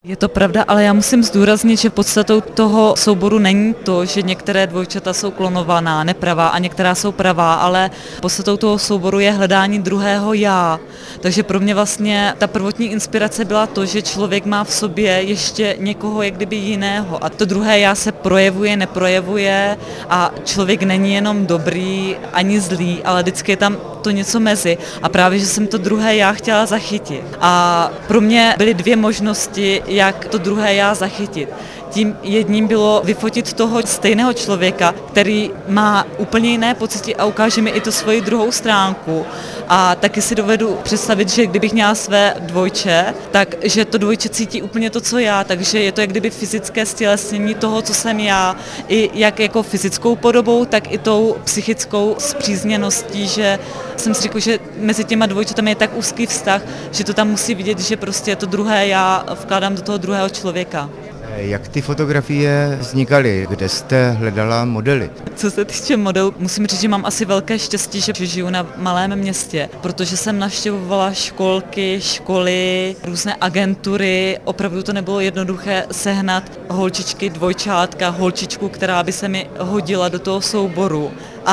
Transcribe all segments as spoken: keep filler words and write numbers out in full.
Je to pravda, ale já musím zdůraznit, že podstatou toho souboru není to, že některé dvojčata jsou klonovaná, nepravá a některá jsou pravá, ale podstatou toho souboru je hledání druhého já. Takže pro mě vlastně ta prvotní inspirace byla to, že člověk má v sobě ještě někoho jak kdyby jiného a to druhé já se projevuje, neprojevuje a člověk není jenom dobrý ani zlý, ale vždycky je tam to něco mezi a právě, že jsem to druhé já chtěla zachytit. A pro mě byly dvě možnosti, jak to druhé já zachytit. Tím jedním bylo vyfotit toho stejného člověka, který má úplně jiné pocity a ukáže mi i tu svoji druhou stránku. A taky si dovedu představit, že kdybych měla své dvojče, tak že to dvojče cítí úplně to, co já, takže je to jak kdyby fyzické stělesnění toho, co jsem já, i jak jako fyzickou podobou, tak i tou psychickou spřízněností, že jsem si řekla, že mezi těma dvojčatami je tak úzký vztah, že to tam musí vidět, že prostě to druhé já vkládám do toho druhého člověka. Jak ty fotografie vznikaly? Kde jste hledala modely? Co se týče modelů, musím říct, že mám asi velké štěstí, že žiju na malém městě, protože jsem navštěvovala školky, školy, různé agentury. Opravdu to nebylo jednoduché sehnat holčičky, dvojčátka, holčičku, která by se mi hodila do toho souboru.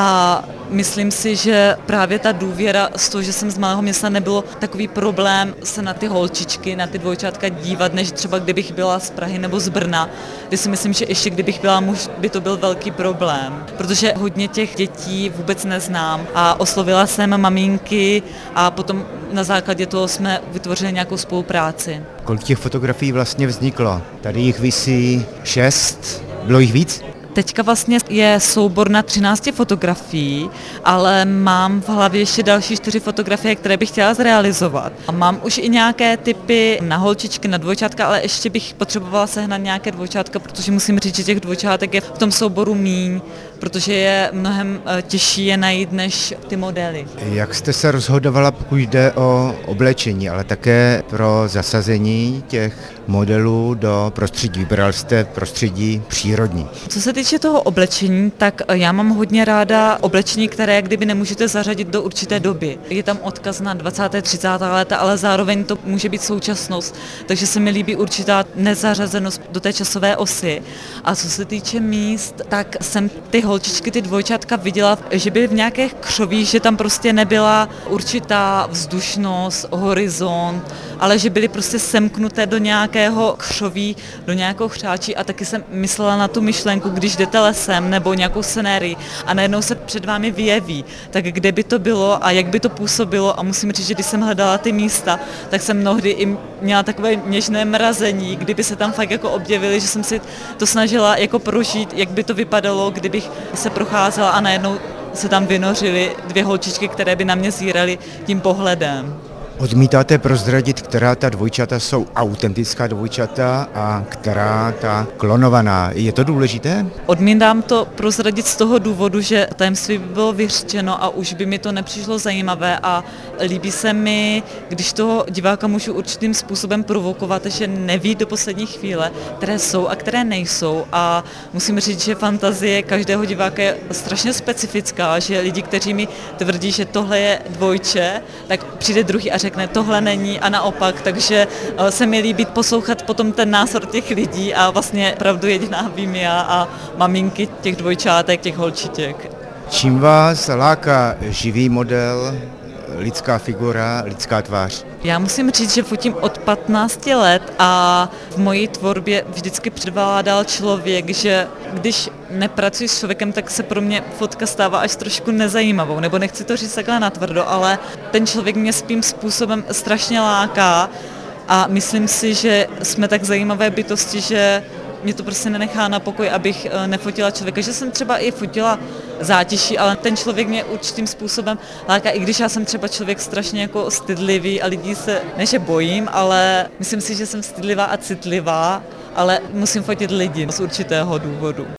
A myslím si, že právě ta důvěra z toho, že jsem z malého města, nebylo takový problém se na ty holčičky, na ty dvojčátka dívat, než třeba kdybych byla z Prahy nebo z Brna, kde si myslím, že ještě kdybych byla muž, by to byl velký problém, protože hodně těch dětí vůbec neznám a oslovila jsem maminky a potom na základě toho jsme vytvořili nějakou spolupráci. Kolik těch fotografií vlastně vzniklo? Tady jich visí šest, bylo jich víc? Teďka vlastně je soubor na třináct fotografií, ale mám v hlavě ještě další čtyři fotografie, které bych chtěla zrealizovat. A mám už i nějaké typy na holčičky, na dvojčátka, ale ještě bych potřebovala sehnat nějaké dvojčátka, protože musím říct, že těch dvojčátek je v tom souboru míň, protože je mnohem těžší je najít než ty modely. Jak jste se rozhodovala, pokud jde o oblečení, ale také pro zasazení těch modelů do prostředí? Vybral jste prostředí přírodní. Co se týče toho oblečení, tak já mám hodně ráda oblečení, které kdyby nemůžete zařadit do určité doby. Je tam odkaz na dvacátá třicátá léta, ale zároveň to může být současnost, takže se mi líbí určitá nezařazenost do té časové osy. A co se týče míst, tak jsem ty holčičky, ty dvojčátka viděla, že byly v nějakých křoví, že tam prostě nebyla určitá vzdušnost, horizont, ale že byly prostě semknuté do nějakého křoví, do nějakého chřáčí a taky jsem myslela na tu myšlenku, když jdete lesem nebo nějakou scenérii a najednou se před vámi vyjeví, tak kde by to bylo a jak by to působilo a musím říct, že když jsem hledala ty místa, tak jsem mnohdy i měla takové něžné mrazení, kdyby se tam fakt jako objevily, že jsem si to snažila jako prožít, jak by to vypadalo, kdybych se procházela a najednou se tam vynořily dvě holčičky, které by na mě zíraly tím pohledem. Odmítáte prozradit, která ta dvojčata jsou autentická dvojčata a která ta klonovaná. Je to důležité? Odmítám to prozradit z toho důvodu, že tajemství by bylo vyřčeno a už by mi to nepřišlo zajímavé a líbí se mi, když toho diváka můžu určitým způsobem provokovat, že neví do poslední chvíle, které jsou a které nejsou a musím říct, že fantazie každého diváka je strašně specifická, že lidi, kteří mi tvrdí, že tohle je dvojče, tak přijde druhý a řekne, tohle není a naopak, takže se mi líbí poslouchat potom ten názor těch lidí a vlastně pravdu jediná vím já a maminky těch dvojčátek, těch holčiček. Čím vás láká živý model, lidská figura, lidská tvář? Já musím říct, že fotím od patnácti let a v mojí tvorbě vždycky předvládal člověk, že když nepracuji s člověkem, tak se pro mě fotka stává až trošku nezajímavou, nebo nechci to říct takhle natvrdo, ale ten člověk mě svým způsobem strašně láká a myslím si, že jsme tak zajímavé bytosti, že mě to prostě nenechá na pokoj, abych nefotila člověka, že jsem třeba i fotila zátiší, ale ten člověk mě určitým způsobem láká, i když já jsem třeba člověk strašně jako stydlivý a lidí se, ne že bojím, ale myslím si, že jsem stydlivá a citlivá, ale musím fotit lidi z určitého důvodu.